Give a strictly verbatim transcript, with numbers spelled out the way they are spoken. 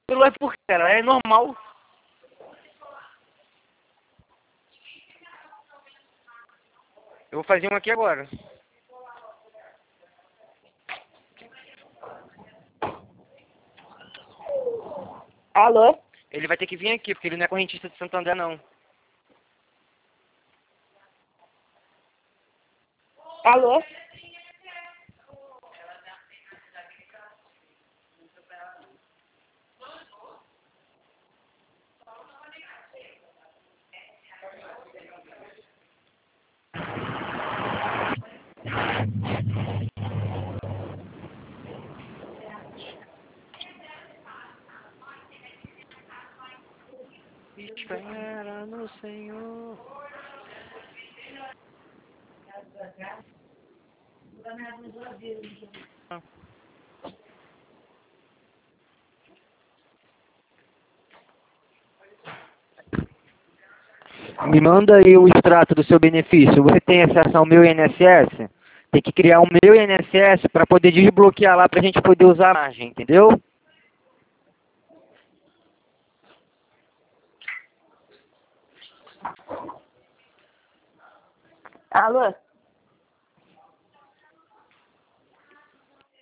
Celular por quê, cara? É normal. Eu vou fazer um aqui agora. Alô? Ele vai ter que vir aqui, porque ele não é correntista de Santo André, não. Alô? Espera no Senhor. Me manda aí o extrato do seu benefício. Você tem acesso ao meu I N S S? Tem que criar o meu I N S S para poder desbloquear lá pra gente poder usar a margem, entendeu? Alô?